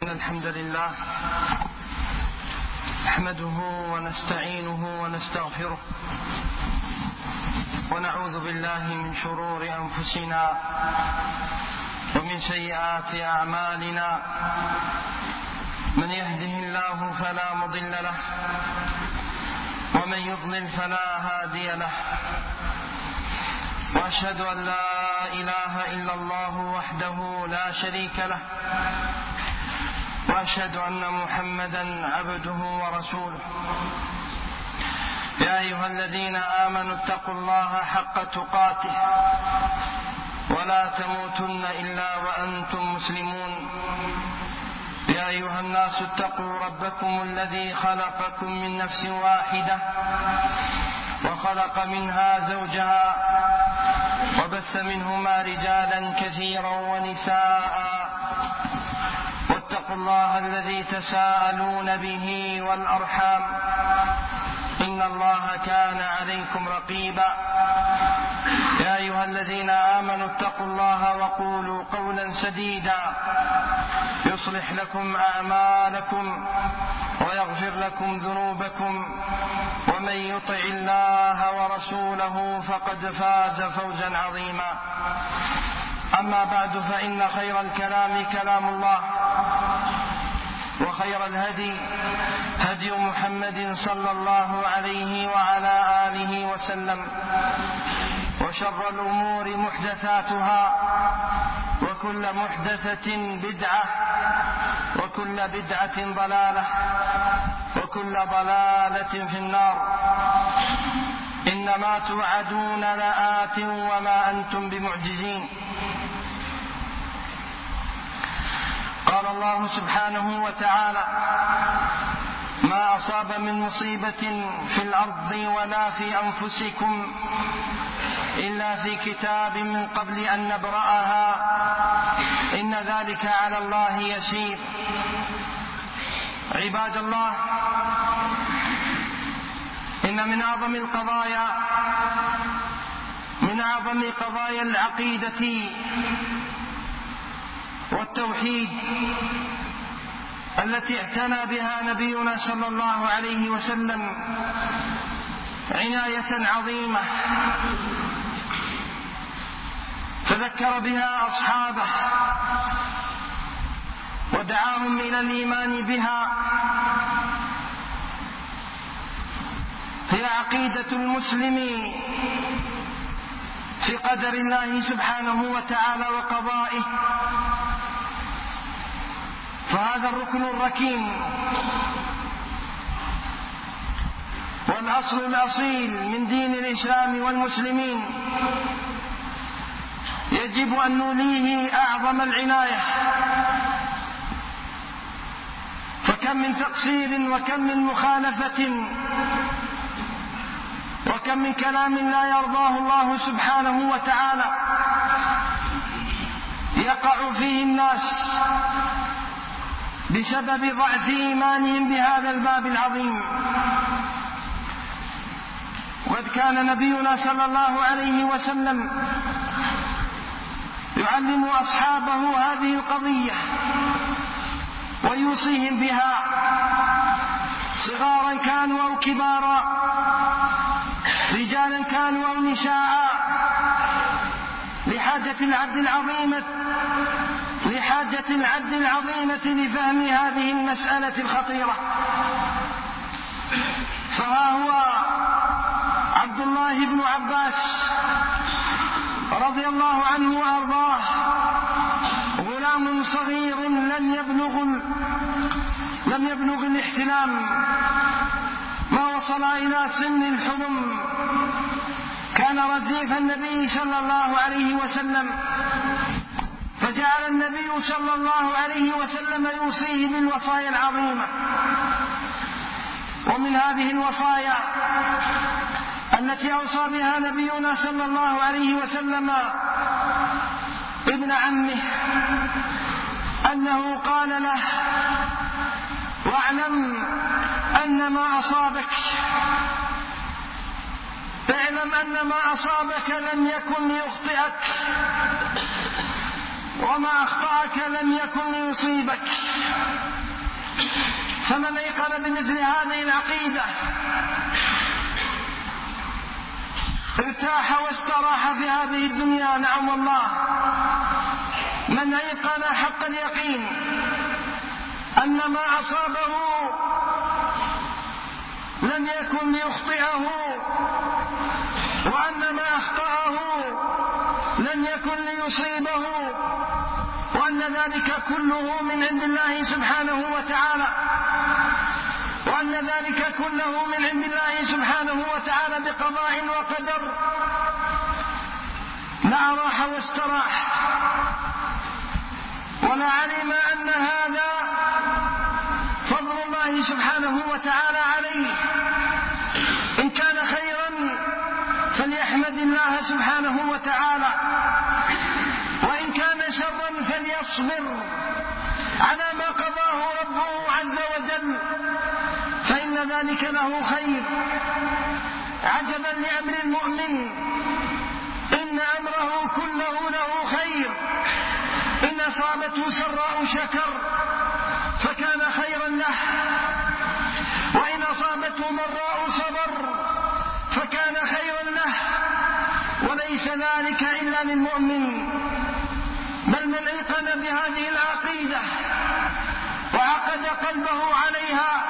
إن الحمد لله نحمده ونستعينه ونستغفره ونعوذ بالله من شرور أنفسنا ومن سيئات أعمالنا. من يهده الله فلا مضل له ومن يضلل فلا هادي له، وأشهد أن لا إله إلا الله وحده لا شريك له، وأشهد أن محمدا عبده ورسوله. يا أيها الذين آمنوا اتقوا الله حق تقاته ولا تموتن إلا وأنتم مسلمون. يا أيها الناس اتقوا ربكم الذي خلقكم من نفس واحدة وخلق منها زوجها وبث منهما رجالا كثيرا ونساء، واتقوا الله الذي تساءلون به والأرحام إن الله كان عليكم رقيبا. يا أيها الذين آمنوا اتقوا الله وقولوا قولا سديدا يصلح لكم أعمالكم ويغفر لكم ذنوبكم، ومن يطع الله ورسوله فقد فاز فوزا عظيما. أما بعد، فإن خير الكلام كلام الله، وخير الهدي هدي محمد صلى الله عليه وعلى آله وسلم، وشر الأمور محدثاتها، وكل محدثة بدعة، وكل بدعة ضلالة، وكل ضلالة في النار. إنما توعدون لآت وما أنتم بمعجزين. قال الله سبحانه وتعالى: ما أصاب من مصيبة في الأرض ولا في أنفسكم إلا في كتاب من قبل أن نبرأها إن ذلك على الله يسير. عباد الله، إن من أعظم قضايا العقيدة والتوحيد التي اعتنى بها نبينا صلى الله عليه وسلم عناية عظيمة، فذكر بها أصحابه ودعاهم إلى الإيمان بها، هي عقيدة المسلم في قدر الله سبحانه وتعالى وقضائه. فهذا الركن الركين والأصل الأصيل من دين الإسلام والمسلمين، يجب أن نوليه أعظم العناية. فكم من تقصير وكم من مخالفة وكم من كلام لا يرضاه الله سبحانه وتعالى يقع فيه الناس بسبب ضعف إيمانهم بهذا الباب العظيم. وقد كان نبينا صلى الله عليه وسلم يعلم أصحابه هذه القضية ويوصيهم بها، صغارا كانوا أو كبارا، رجالا كانوا أو نساء، لحاجة العبد العظيمة لفهم هذه المسألة الخطيرة. فها هو عبد الله بن عباس رضي الله عنه وأرضاه، غلام صغير لم يبلغ الاحتلام، ما وصل إلى سن الحلم، كان رديف النبي صلى الله عليه وسلم، فجعل النبي صلى الله عليه وسلم يوصيه بالوصايا العظيمة. ومن هذه الوصايا التي أوصى بها نبينا صلى الله عليه وسلم ابن عمه، أنه قال له: واعلم أن ما أصابك اعلم أن ما أصابك لم يكن ليخطئك، وما أخطأك لم يكن ليصيبك. فمن أيقن بمثل هذه العقيدة ارتاح واستراح في هذه الدنيا. نعم والله، من أيقن حق اليقين أن ما أصابه لم يكن ليخطئه، وأن ما أخطأه لم يكن ليصيبه، وأن ذلك كله من عند الله سبحانه وتعالى، وأن ذلك كله من عند الله سبحانه وتعالى بقضاء وقدر، لأراح واستراح، ولعلم أن هذا فضل الله سبحانه وتعالى عليه. إن كان خيرا فليحمد الله سبحانه وتعالى، وإن كان شرا فليصبر على ما قضاه ربه عز وجل، فإن ذلك له خير. عجبا لأمر المؤمن، إن أمره كله له خير. إن أصابته سراء شكر فكان خيرا له، وإن أصابته ضراء صبر فكان خيرا له. وليس ذلك إلا للمؤمن، بل من أيقن بهذه العقيدة وعقد قلبه عليها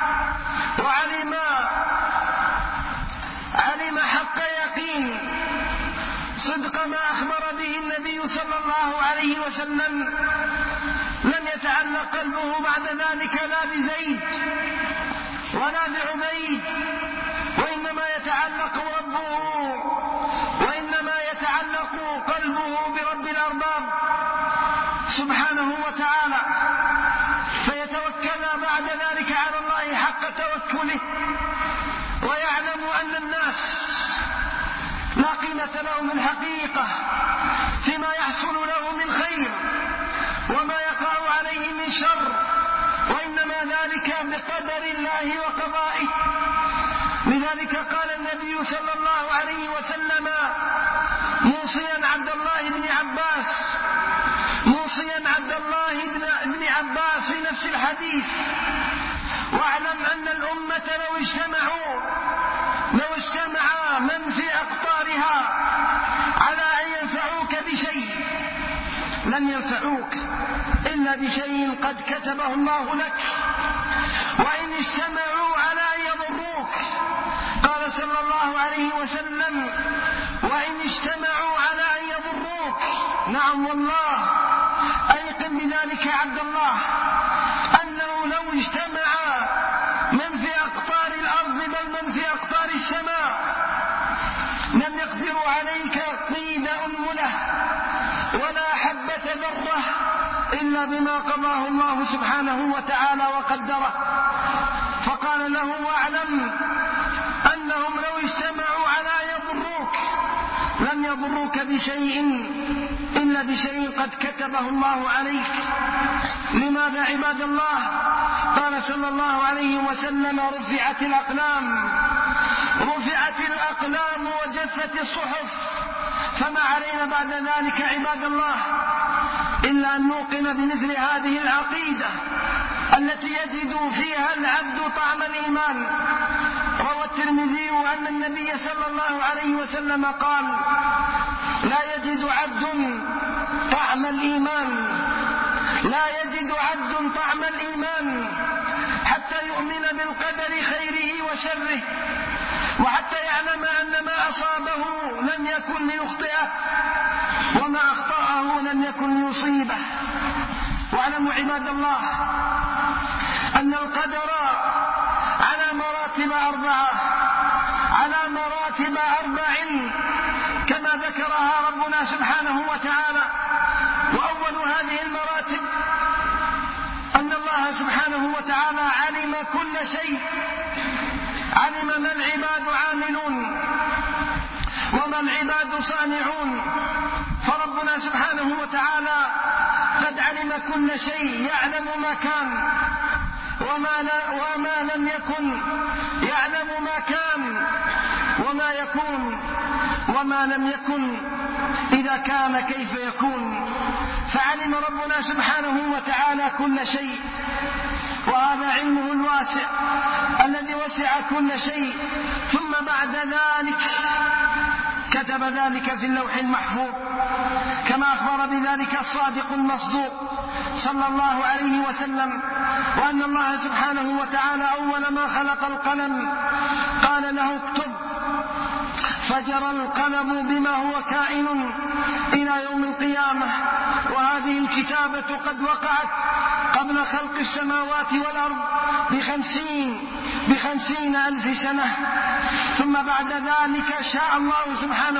وعلم حق يقين صدق ما أخبر به النبي صلى الله عليه وسلم، لم يتعلق قلبه بعد ذلك لا بزيد ولا بعبيد، وإنما يتعلق قلبه برب الأرباب سبحانه وتعالى، فيتوكل بعد ذلك على الله حق توكله، ويعلم أن الناس لا قيمة لهم الحقيقة فيما يحصل له من خير وما يقع عليه من شر، وإنما ذلك بقدر الله وقضائه. لذلك قال النبي صلى الله عليه وسلم موصيا عبد الله بن عباس في نفس الحديث: واعلم أن الأمة لو اجتمع من في أقطارها على أن ينفعوك بشيء لم ينفعوك إلا بشيء قد كتبه الله لك، وإن اجتمعوا على أن يضروك، قال صلى الله عليه وسلم: وإن اجتمعوا على أن يضروك. نعم والله، أيقن بذلك عبد الله، أنه لو اجتمع من في أقطار الأرض بل من في أقطار السماء لم يقدروا عليك قيد أنملة ولا حبة ذرة إلا بما قضاه الله سبحانه وتعالى وقدره. فقال له: واعلم أنهم لو اجتمعوا على أن يضروك لم يضروك بشيء إلا بشيء قد كتبه الله عليك. لماذا عباد الله؟ قال صلى الله عليه وسلم: رفعت الأقلام وجفت الصحف. فما علينا بعد ذلك عباد الله إلا أن نوقن بمثل هذه العقيدة التي يجد فيها العبد طعم الإيمان. روى الترمذي أن النبي صلى الله عليه وسلم قال: لا يجد عبد طعم الإيمان حتى يؤمن بالقدر خيره وشره، وحتى يعلم أن ما أصابه لم يكن ليخطئه وما أخطأه لم يكن ليصيبه. واعلموا عباد الله أن القدر على مراتب 4 كما ذكرها ربنا سبحانه وتعالى. وأول هذه المراتب أن الله سبحانه وتعالى علم كل شيء، علم ما العباد عاملون وما العباد صانعون. فربنا سبحانه وتعالى قد علم كل شيء، يعلم ما كان وما لم يكن، يعلم ما كان وما يكون وما لم يكن إذا كان كيف يكون. فعلم ربنا سبحانه وتعالى كل شيء، وهذا علمه الواسع الذي وسع كل شيء. ثم بعد ذلك كتب ذلك في اللوح المحفوظ كما أخبر بذلك الصادق المصدوق صلى الله عليه وسلم، وأن الله سبحانه وتعالى أول ما خلق القلم قال له اكتب، فجرى القلم بما هو كائن إلى يوم القيامة. وهذه الكتابة قد وقعت قبل خلق السماوات والأرض ب50 ألف سنة. ثم بعد ذلك شاء الله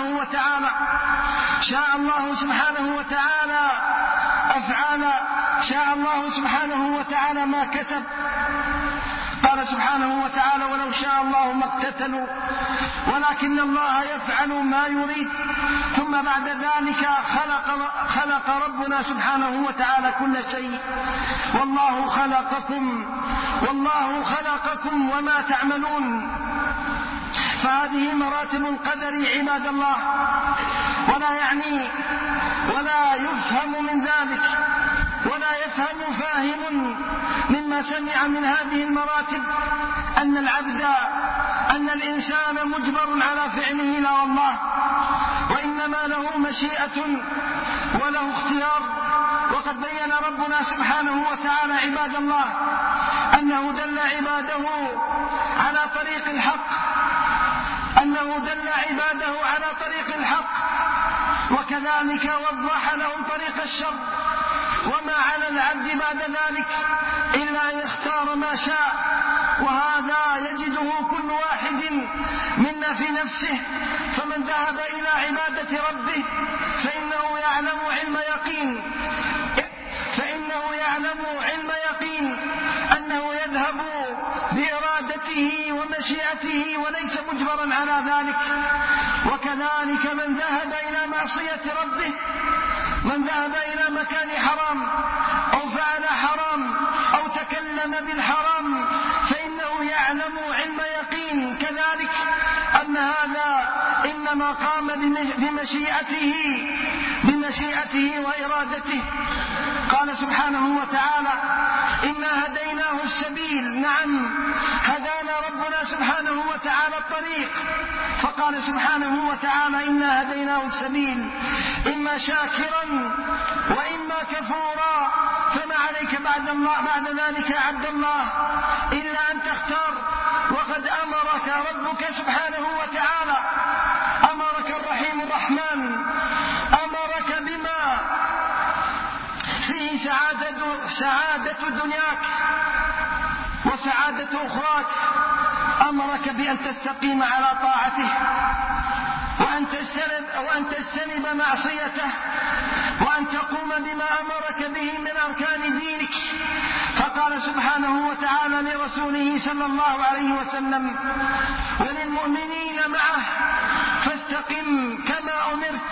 سبحانه وتعالى أفعال، شاء الله سبحانه وتعالى ما كتب. قال سبحانه وتعالى ولو شاء الله ما اقتتلوا ولكن الله يفعل ما يريد. ثم بعد ذلك خلق ربنا سبحانه وتعالى كل شيء. والله خلقكم وما تعملون. فهذه مراتب القدر عباد الله، ولا يفهم من ذلك، ولا يفهم فاهم مما سمع من هذه المراتب أن الإنسان مجبر على فعله، لا والله، وإنما له مشيئة وله اختيار. وقد بين ربنا سبحانه وتعالى عباد الله أنه دل عباده على طريق الحق، وكذلك وضح لهم طريق الشر. وما على العبد بعد ذلك إلا أن يختار ما شاء، وهذا يجده كل واحد منا في نفسه. فمن ذهب إلى عبادة ربه فإنه يعلم علم يقين أنه يذهب بإرادته ومشيئته وليس مجبرا على ذلك. وكذلك من ذهب إلى معصية ربه، من ذهب إلى مكان حرام أو فعل حرام أو تكلم بالحرام فإنه يعلم علم يقين كذلك أن هذا إنما قام بمشيئته وإرادته. قال سبحانه وتعالى إنا هديناه السبيل. نعم، هدانا ربنا سبحانه وتعالى الطريق، فقال سبحانه وتعالى إنا هديناه السبيل إما شاكرا وإما كفورا، فما عليك بعد ذلك يا عبد الله إلا أن تختار. وقد أمرك ربك سبحانه وتعالى، أمرك الرحيم الرحمن، أمرك بما فيه سعادة دنياك وسعادة أخراك. أمرك بأن تستقيم على طاعته وأن تجتنب معصيته وأن تقوم بما أمرك به من أركان دينك. فقال سبحانه وتعالى لرسوله صلى الله عليه وسلم وللمؤمنين معه فاستقم كما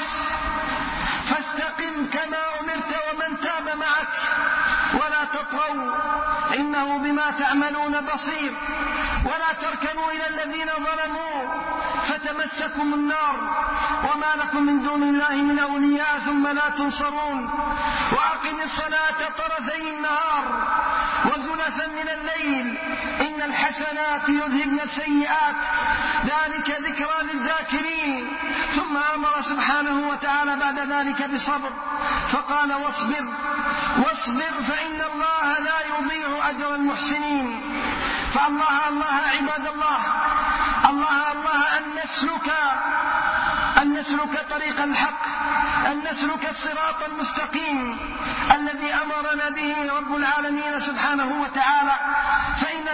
أمرت ومن تاب معك ولا تطغوا إنه بما تعملون بصير ولا تركنوا إلى الذين ظلموا فتمسكم النار وما لكم من دون الله من أولياء ثم لا تنصرون. وأقم الصلاة طرفي النهار وزلفا من الليل إن الحسنات يذهبن السيئات ذلك ذكرى للذاكرين. ثم أمر سبحانه وتعالى بعد ذلك بصبر فقال واصبر فإن الله لا يضيع أجر المحسنين. فالله عباد الله، أن نسلك طريق الحق، أن نسلك الصراط المستقيم الذي أمرنا به رب العالمين سبحانه وتعالى. فإن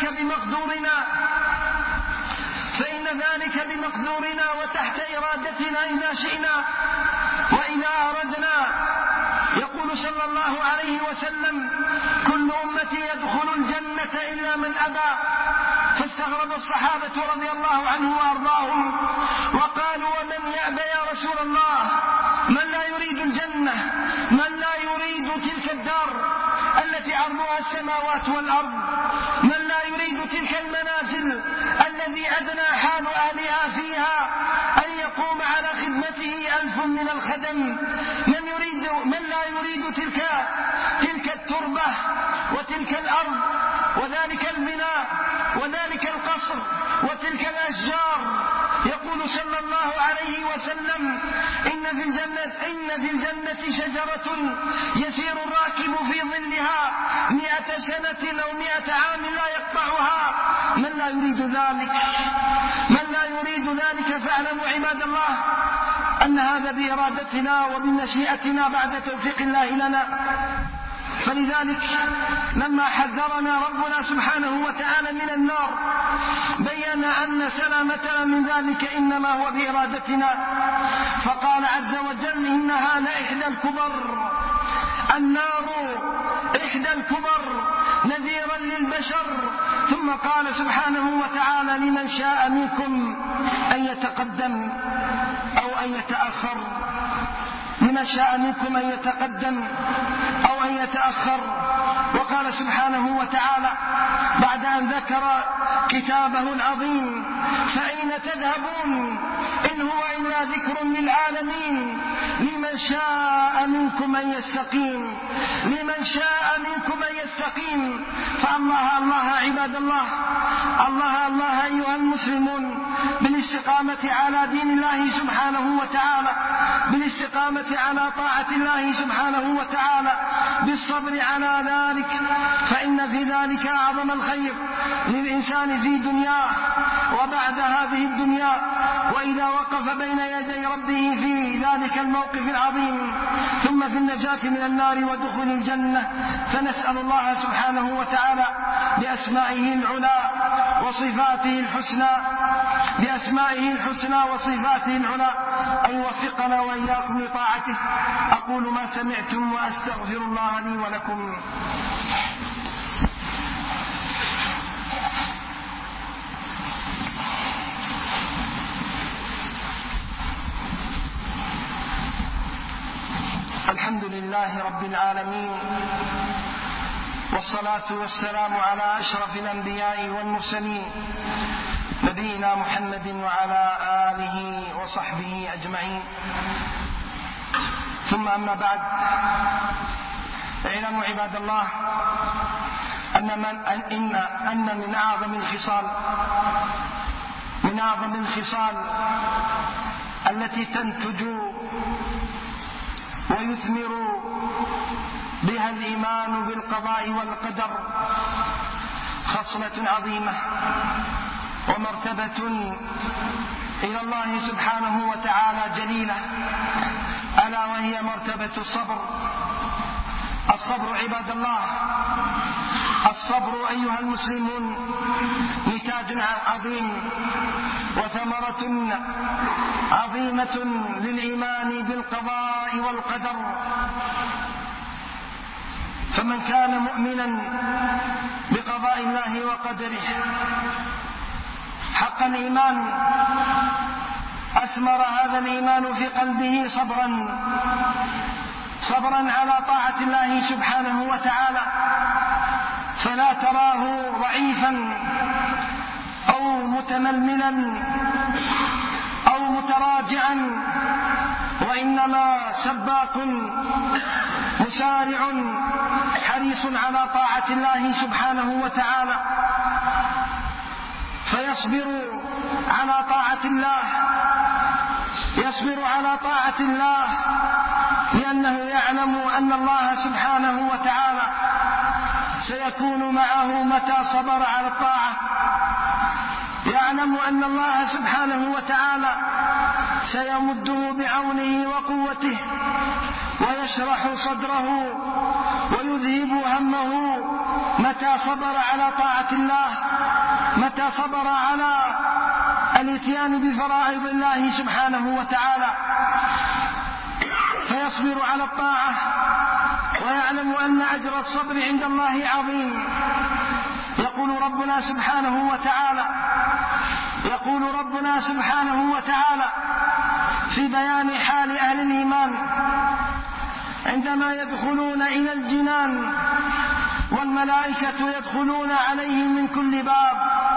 ذلك بمقدورنا وتحت إرادتنا إذا شئنا وإذا أردنا. يقول صلى الله عليه وسلم كل أمتي يدخل الجنة إلا من أبى. فاستغرب الصحابة رضي الله عنه وأرضاهم وقالوا ومن يأبى يا رسول الله؟ من لا يريد الجنة، من لا يريد تلك الدار التي عرضها السماوات والأرض، من لا يريد تلك المنازل الذي أدنى حال أهلها فيها أن يقوم على خدمته 1000 من الخدم، من لا يريد تلك التربة وتلك الأرض وذلك البناء وذلك القصر وتلك الأشجار. يقول صلى الله عليه وسلم: إن في الجنة شجرة يسير الراكب في ظلها 100 سنة أو 100 عام لا يقطعها. من لا يريد ذلك فاعلموا عباد الله أن هذا بإرادتنا وبمشيئتنا بعد توفيق الله لنا. فلذلك لما حذرنا ربنا سبحانه وتعالى من النار بيّن أن سلامتنا من ذلك إنما هو بإرادتنا، فقال عز وجل: إنها لإحدى الكبر، النار إحدى الكبر نذيرا للبشر. ثم قال سبحانه وتعالى: لمن شاء منكم أن يتقدم أو أن يتأخر، لمن شاء منكم أن يتقدم أو أن يتأخر. وقال سبحانه وتعالى بعد أن ذكر كتابه العظيم: فأين تذهبون إن هو إلا ذكر للعالمين لمن شاء منكم أن يستقيم، لمن شاء منكم أن يستقيم. فالله الله عباد الله، الله أيها المسلمون بالاستقامة على دين الله سبحانه وتعالى، بالاستقامة على طاعة الله سبحانه وتعالى، بالصبر على ذلك، فإن في ذلك أعظم الخير للإنسان في دنياه وبعد هذه الدنيا، وإذا وقف بين يدي ربه في ذلك الموقف العظيم، ثم في النجاة من النار ودخول الجنة. فنسأل الله سبحانه وتعالى بأسمائه العلى وصفاته الحسنى، بأسمائه الحسنى وصفاته العلى أن يوفقنا وإياكم لطاعته. أقول ما سمعتم وأستغفر الله لي ولكم. الحمد لله رب العالمين، والصلاة والسلام على أشرف الأنبياء والمرسلين نبينا محمد وعلى آله وصحبه أجمعين. ثم أما بعد، اعلموا عباد الله أن من أعظم الخصال التي تنتج ويثمر بها الإيمان بالقضاء والقدر خصلة عظيمة ومرتبة إلى الله سبحانه وتعالى جليلة، ألا وهي مرتبة الصبر. الصبر عباد الله، الصبر أيها المسلمون نتاج عظيم وثمرة عظيمة للإيمان بالقضاء والقدر. فمن كان مؤمنا بقضاء الله وقدره حق الإيمان أثمر هذا الإيمان في قلبه صبرا على طاعة الله سبحانه وتعالى، فلا تراه ضعيفا أو متململا أو متراجعا، وإنما سباق مسارع حريص على طاعة الله سبحانه وتعالى، فيصبر على طاعة الله لأنه يعلم أن الله سبحانه وتعالى سيكون معه متى صبر على الطاعة، يعلم أن الله سبحانه وتعالى سيمده بعونه وقوته ويشرح صدره ويذهب همه متى صبر على طاعة الله، متى صبر على الاتيان بفرائض الله سبحانه وتعالى، فيصبر على الطاعة ويعلم أن أجر الصبر عند الله عظيم. يقول ربنا سبحانه وتعالى في بيان حال أهل الإيمان عندما يدخلون إلى الجنان والملائكة يدخلون عليهم من كل باب،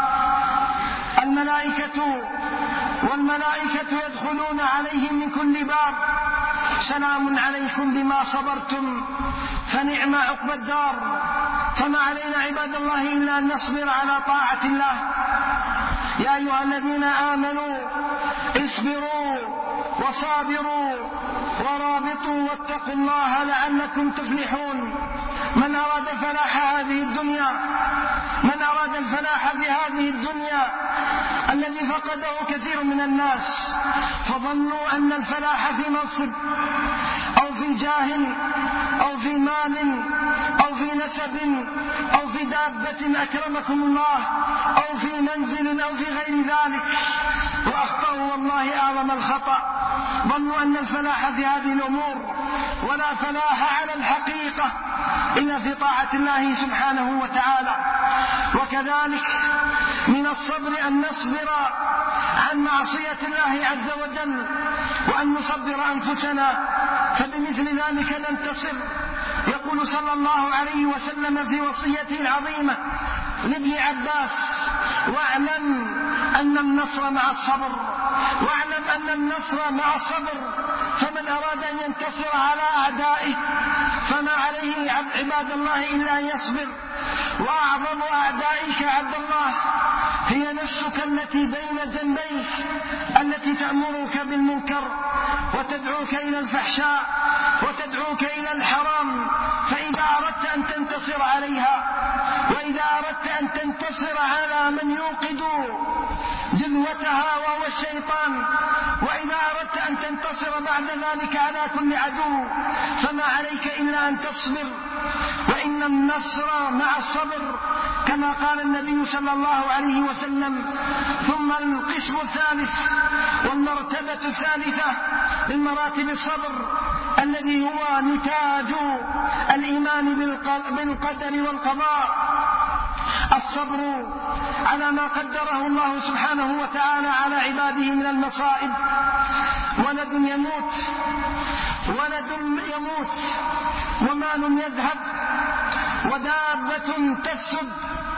والملائكة يدخلون عليهم من كل باب: سلام عليكم بما صبرتم فنعم عقبى الدار. فما علينا عباد الله إلا أن نصبر على طاعة الله. يا أيها الذين آمنوا اصبروا وصابروا ورابطوا واتقوا الله لعلكم تفلحون. من أراد فلاح هذه الدنيا، من أراد الفلاح في هذه الدنيا الذي فقده كثير من الناس، فظنوا أن الفلاح في منصب أو في جاه أو في مال أو في نسب أو في دابة أكرمكم الله أو في منزل أو في غير ذلك، وأخطأوا والله أعظم الخطأ. ظنوا أن الفلاح في هذه الأمور، ولا فلاح على الحقيقة إلا في طاعة الله سبحانه وتعالى. وكذلك من الصبر أن نصبر عن معصية الله عز وجل، وأن نصبر أنفسنا، فبمثل ذلك ننتصر. يقول صلى الله عليه وسلم في وصيته العظيمة لابن عباس: واعلم أن النصر مع الصبر، واعلم أن النصر مع الصبر. فمن أراد أن ينتصر على أعدائه فما عليه عباد الله إلا أن يصبر. وأعظم أعدائك عبد الله هي نفسك التي بين جنبيك، التي تأمرك بالمنكر وتدعوك إلى الفحشاء وتدعوك إلى الحرام. فإذا أردت أن تنتصر عليها، وإذا أردت أن تنتصر على من يوقد جذوتها وهو الشيطان، وإذا أردت أن تنتصر بعد ذلك على كل عدو، فما عليك إلا أن تصبر. وإن النصر مع الصبر كما قال النبي صلى الله عليه وسلم. ثم القسم الثالث والمرتبة الثالثة من مراتب الصبر الذي هو نتاج الإيمان بالقدر والقضاء، الصبر على ما قدره الله سبحانه وتعالى على عباده من المصائب. ولد يموت ومال يذهب ودابة تفسد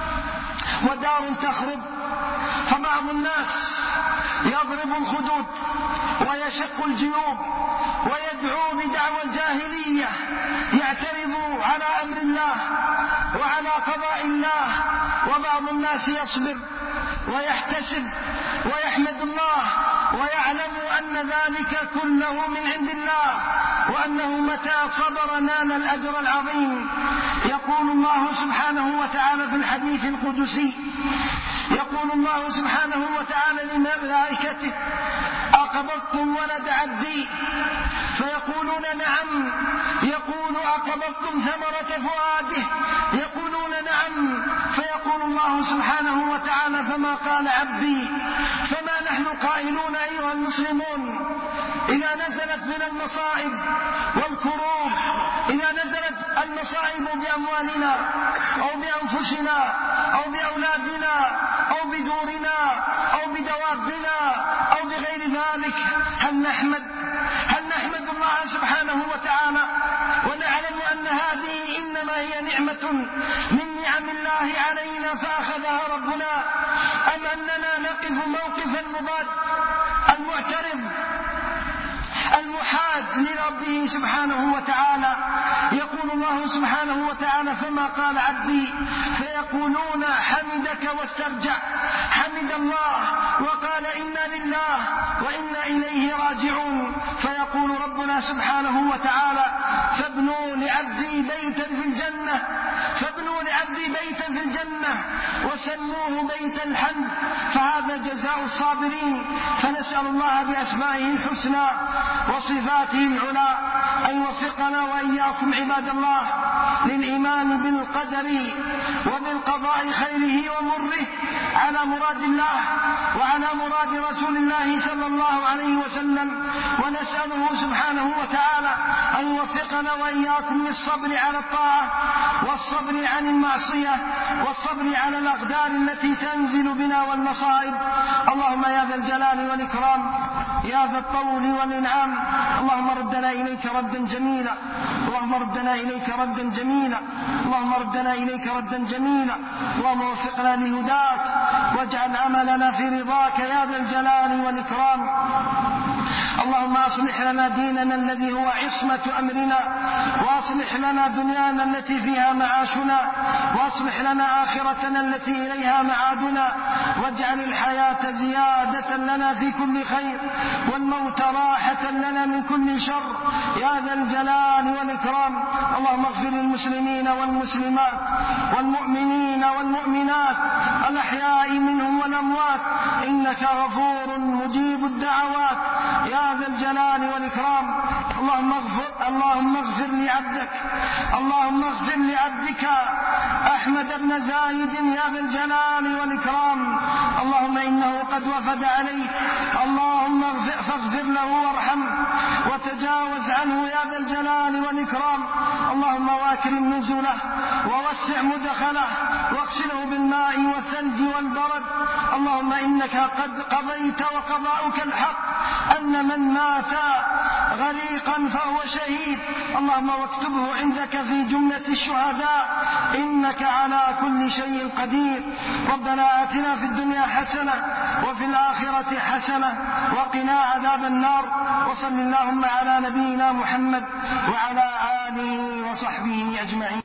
ودار تخرب. فبعض الناس يضرب الخدود ويشق الجيوب ويدعو بدعوى الجاهلية، يعترض على أمر الله وعلى قضاء الله. وبعض الناس يصبر ويحتسب ويحمد الله ويعلم أن ذلك كله من عند الله، وأنه متى صبر نال الأجر العظيم. يقول الله سبحانه وتعالى في الحديث القدسي، يقول الله سبحانه وتعالى لملائكته: أقبضتم ولد عبدي؟ فيقولون نعم. يقول: أقبضتم ثمرة فؤاده؟ يقولون نعم. فيقول الله سبحانه وتعالى: فما قال عبدي؟ فما نحن قائلون أيها المسلمون إذا نزلت من المصائب والكروب، إذا نزلت المصائب بأموالنا أو بأنفسنا أو بأولادنا أو بدورنا أو بدوابنا أو بغير ذلك، هل نحمد الله سبحانه وتعالى ونعلم أن هذه إنما هي نعمة من نعم الله علينا فأخذها ربنا، أم أننا نقف موقف المضاد المعترض المحاد لربه سبحانه وتعالى؟ يقول الله سبحانه وتعالى: فما قال عبدي؟ فيقولون حمدك واسترجع، حمد الله وقال إنا لله وإنا إليه راجعون. فيقول ربنا سبحانه وتعالى: فابنوا لعبدي بيتا في الجنة، فابنوا لعبدي بيتا في الجنة وسموه بيت الحمد، فهذا جزاء الصابرين. فنسأل الله بأسمائه الحسنى وصفاته العلى أن يوفقنا وإياكم عباد الله للإيمان بالقدر وبالقضاء خيره ومره على مراد الله وعلى مراد رسول الله صلى الله عليه وسلم. ونسأله سبحانه وتعالى أن يوفقنا وإياكم للصبر على الطاعة والصبر عن المعصية والصبر على الأقدار التي تنزل بنا والمصائب. اللهم يا ذا الجلال والإكرام، يا ذا الطول والإنعام، اللهم ردنا إليك ردا جميلا، اللهم ردنا إليك ردا جميلا، اللهم ردنا إليك ردا جميلا، اللهم وفقنا لهداك واجعل عملنا في رضاك يا ذا الجلال والإكرام. اللهم أصلح لنا ديننا الذي هو عصمة أمرنا، وأصلح لنا دنيانا التي فيها معاشنا، وأصلح لنا آخرتنا التي إليها معادنا، واجعل الحياة زيادة لنا في كل خير، والموت راحة لنا من كل شر يا ذا الجلال والإكرام. اللهم اغفر للمسلمين والمسلمات والمؤمنين والمؤمنات الأحياء منهم والأموات، إنك غفور مجيب الدعوات يا ذا الجلال والإكرام. اللهم اغفر لعبدك أحمد بن زايد يا ذا الجلال والإكرام. اللهم إنه قد وفد عليك، اللهم فاغفر له وارحمه وتجاوز عنه يا ذا الجلال والإكرام. اللهم واكرم نزله ووسع مدخله واغسله بالماء والثلج والبرد. اللهم إنك قد قضيت وقضاؤك الحق أن من مات غريقا فهو شهيد، اللهم واكتبه عندك في جملة الشهداء، إنك على كل شيء قدير. ربنا آتنا في الدنيا حسنة وفي الآخرة حسنة وقنا عذاب النار. وصل اللهم على نبينا محمد وعلى آله وصحبه أجمعين.